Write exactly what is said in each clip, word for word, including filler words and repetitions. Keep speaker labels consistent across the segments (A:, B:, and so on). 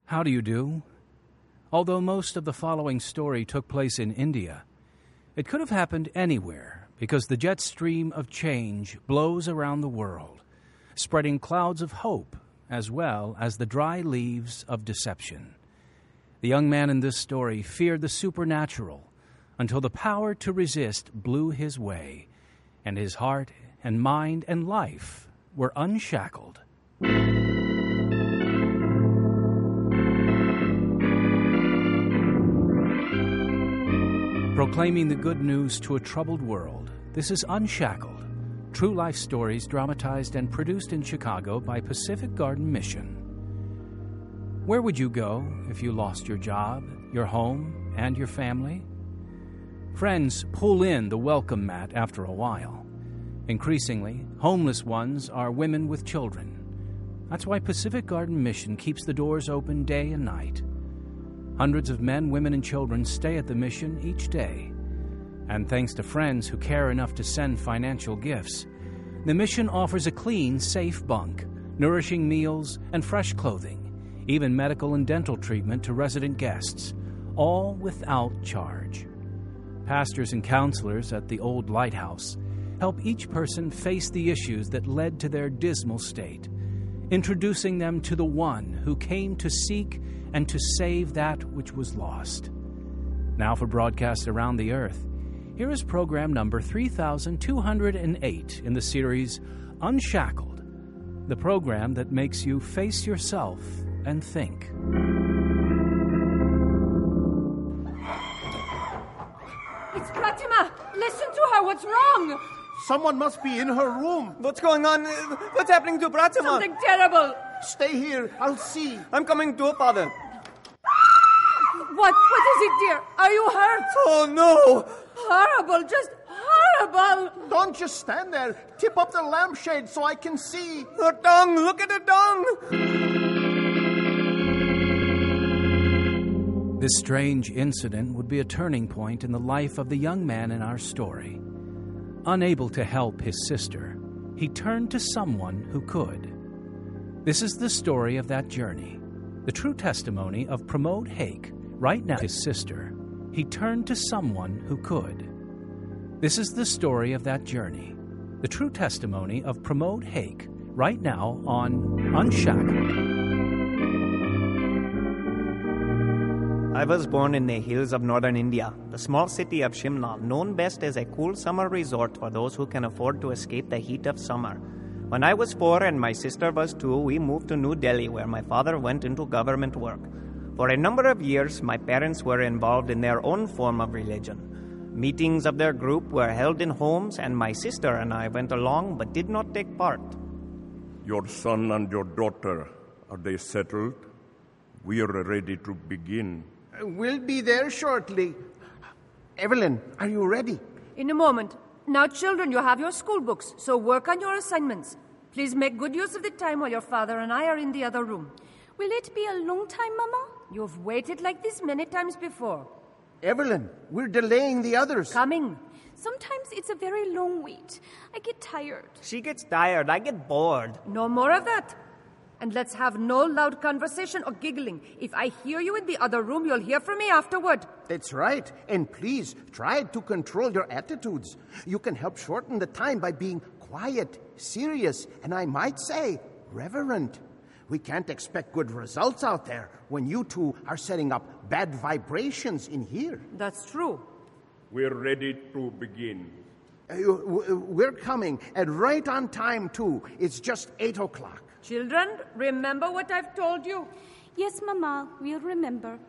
A: How do you do? Although most of the following story took place in India, it could have happened anywhere because the jet stream of change blows around the world, spreading clouds of hope as well as the dry leaves of deception. The young man in this story feared the supernatural until the power to resist blew his way, and his heart and mind and life were unshackled. Proclaiming the good news to a troubled world, this is Unshackled, true life stories dramatized and produced in Chicago by Pacific Garden Mission. Where would you go if you lost your job, your home, and your family? Friends pull in the welcome mat after a while. Increasingly, homeless ones are women with children. That's why Pacific Garden Mission keeps the doors open day and night. Hundreds of men, women, and children stay at the mission each day. And thanks to friends who care enough to send financial gifts, the mission offers a clean, safe bunk, nourishing meals, and fresh clothing, even medical and dental treatment to resident guests, all without charge. Pastors and counselors at the Old Lighthouse help each person face the issues that led to their dismal state, introducing them to the one who came to seek and to save that which was lost. Now for broadcasts around the earth, here is program number three thousand two hundred eight in the series Unshackled, the program that makes you face yourself and think.
B: It's Pratima! Listen to her! What's wrong?
C: Someone must be in her room.
D: What's going on? What's happening to Pratima?
B: Something terrible!
C: Stay here. I'll see.
D: I'm coming too, Father.
B: What? What is it, dear? Are you hurt?
D: Oh, no!
B: Horrible, just horrible!
C: Don't just stand there. Tip up the lampshade so I can see.
D: Her tongue! Look at her tongue!
A: This strange incident would be a turning point in the life of the young man in our story. Unable to help his sister, he turned to someone who could. This is the story of that journey, the true testimony of Pramod Hake. Right now, his sister, he turned to someone who could. This is the story of that journey, the true testimony of Pramod Hake. Right now on Unshackled.
D: I was born in the hills of northern India, the small city of Shimla, known best as a cool summer resort for those who can afford to escape the heat of summer. When I was four and my sister was two, we moved to New Delhi, where my father went into government work. For a number of years, my parents were involved in their own form of religion. Meetings of their group were held in homes, and my sister and I went along but did not take part.
E: Your son and your daughter, are they settled? We are ready to begin.
C: We'll be there shortly. Evelyn, are you ready?
B: In a moment. Now, children, you have your school books, so work on your assignments. Please make good use of the time while your father and I are in the other room.
F: Will it be a long time, Mama?
B: You've waited like this many times before.
C: Evelyn, we're delaying the others.
B: Coming.
F: Sometimes it's a very long wait. I get tired.
D: She gets tired. I get bored.
B: No more of that. And let's have no loud conversation or giggling. If I hear you in the other room, you'll hear from me afterward.
C: That's right. And please, try to control your attitudes. You can help shorten the time by being quiet, serious, and I might say, reverent. We can't expect good results out there when you two are setting up bad vibrations in here.
B: That's true.
E: We're ready to begin.
C: Uh, we're coming, and right on time, too. It's just eight o'clock.
B: Children, remember what I've told you?
F: Yes, Mama, we'll remember.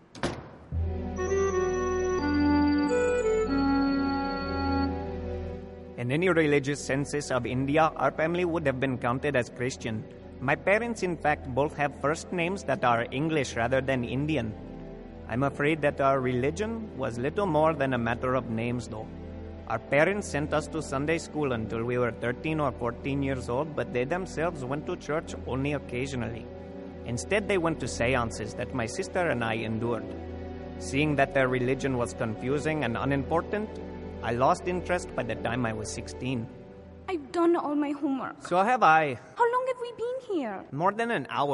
D: In any religious census of India, our family would have been counted as Christian. My parents, in fact, both have first names that are English rather than Indian. I'm afraid that our religion was little more than a matter of names, though. Our parents sent us to Sunday school until we were thirteen or fourteen years old, but they themselves went to church only occasionally. Instead, they went to seances that my sister and I endured. Seeing that their religion was confusing and unimportant, I lost interest by the time I was sixteen.
F: I've done all my homework.
D: So have I.
F: How long have we been here?
D: More than an hour.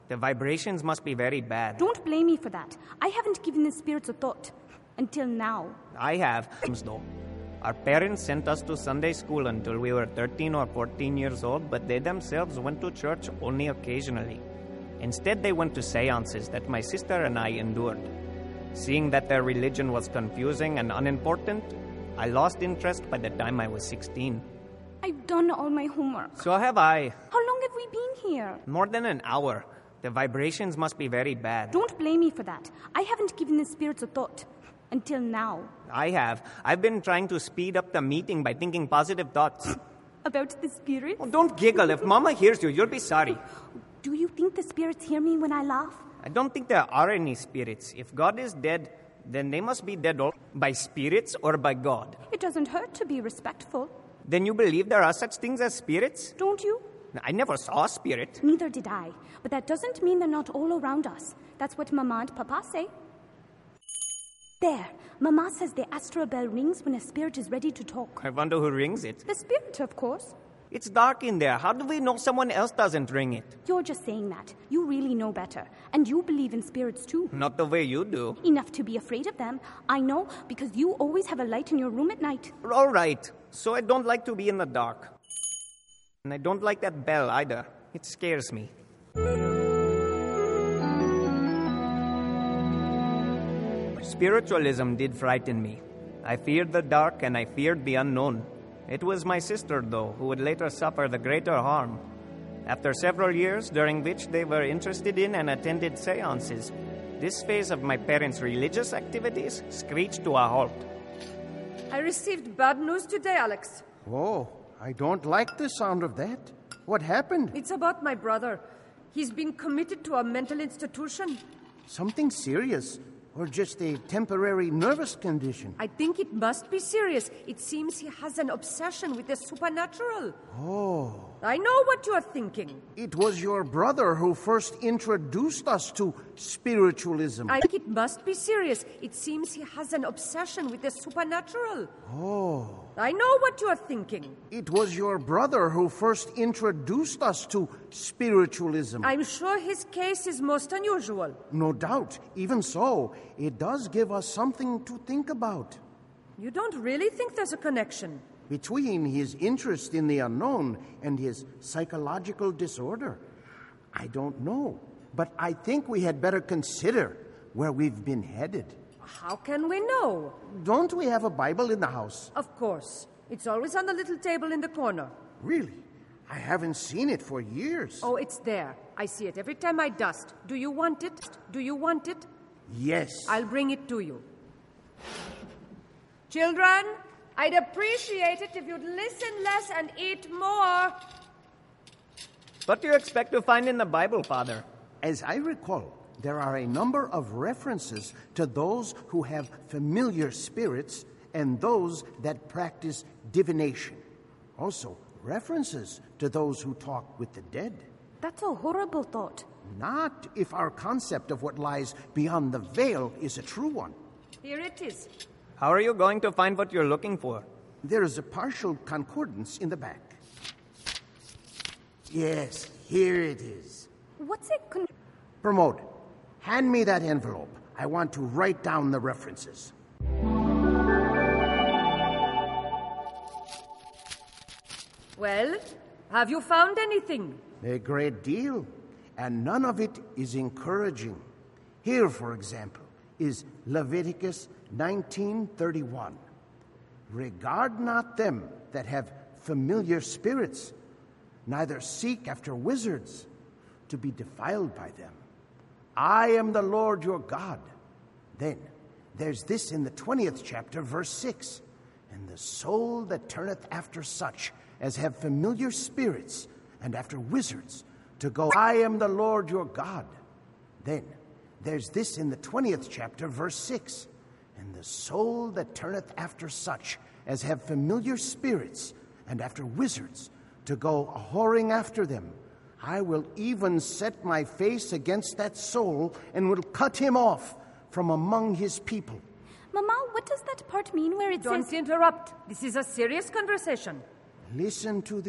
D: The vibrations must be very bad.
F: Don't blame me for that. I haven't given the spirits a thought. Until now.
D: I have, though. Our parents sent us to Sunday school until we were thirteen or fourteen years old, but they themselves went to church only occasionally. Instead, they went to seances that my sister and I endured. Seeing that their religion was confusing and unimportant, I lost interest by the time I was sixteen.
F: I've done all my homework.
D: So have I.
F: How long have we been here?
D: More than an hour. The vibrations must be very bad.
F: Don't blame me for that. I haven't given the spirits a thought. Until now.
D: I have. I've been trying to speed up the meeting by thinking positive thoughts.
F: About the spirits?
D: Oh, don't giggle. If Mama hears you, you'll be sorry.
F: Do you think the spirits hear me when I laugh?
D: I don't think there are any spirits. If God is dead, then they must be dead all by spirits or by God.
F: It doesn't hurt to be respectful.
D: Then you believe there are such things as spirits?
F: Don't you?
D: I never saw a spirit.
F: Neither did I. But that doesn't mean they're not all around us. That's what Mama and Papa say. There. Mama says the astral bell rings when a spirit is ready to talk.
D: I wonder who rings it.
F: The spirit, of course.
D: It's dark in there. How do we know someone else doesn't ring it?
F: You're just saying that. You really know better. And you believe in spirits too.
D: Not the way you do.
F: Enough to be afraid of them. I know, because you always have a light in your room at night.
D: All right. So I don't like to be in the dark. And I don't like that bell either. It scares me. Spiritualism did frighten me. I feared the dark and I feared the unknown. It was my sister, though, who would later suffer the greater harm. After several years, during which they were interested in and attended seances, this phase of my parents' religious activities screeched to a halt.
B: I received bad news today, Alex.
C: Oh, I don't like the sound of that. What happened?
B: It's about my brother. He's been committed to a mental institution.
C: Something serious? Or just a temporary nervous condition?
B: I think it must be serious. It seems he has an obsession with the supernatural.
C: Oh.
B: I know what you're thinking.
C: It was your brother who first introduced us to spiritualism.
B: I think it must be serious. It seems he has an obsession with the supernatural.
C: Oh.
B: I know what you're thinking.
C: It was your brother who first introduced us to spiritualism.
B: I'm sure his case is most unusual.
C: No doubt. Even so, it does give us something to think about.
B: You don't really think there's a connection?
C: Between his interest in the unknown and his psychological disorder? I don't know. But I think we had better consider where we've been headed.
B: How can we know?
C: Don't we have a Bible in the house?
B: Of course. It's always on the little table in the corner.
C: Really? I haven't seen it for years.
B: Oh, it's there. I see it every time I dust. Do you want it? Do you want it?
C: Yes.
B: I'll bring it to you. Children, I'd appreciate it if you'd listen less and eat more.
D: What do you expect to find in the Bible, Father?
C: As I recall, there are a number of references to those who have familiar spirits and those that practice divination. Also, references to those who talk with the dead.
F: That's a horrible thought.
C: Not if our concept of what lies beyond the veil is a true one.
B: Here it is.
D: How are you going to find what you're looking for?
C: There is a partial concordance in the back. Yes, here it is.
F: What's it con-
C: Pramod, hand me that envelope. I want to write down the references.
B: Well, have you found anything?
C: A great deal, and none of it is encouraging. Here, for example, is Leviticus nineteen thirty-one. Regard not them that have familiar spirits, neither seek after wizards to be defiled by them. I am the Lord your God. Then there's this in the twentieth chapter, verse six. And the soul that turneth after such as have familiar spirits and after wizards to go, I am the Lord your God. Then there's this in the twentieth chapter, verse six. And the soul that turneth after such as have familiar spirits and after wizards to go a-whoring after them, I will even set my face against that soul and will cut him off from among his people.
F: Mama, what does that part mean where it
B: Don't
F: says...
B: interrupt. This is a serious conversation.
C: Listen to the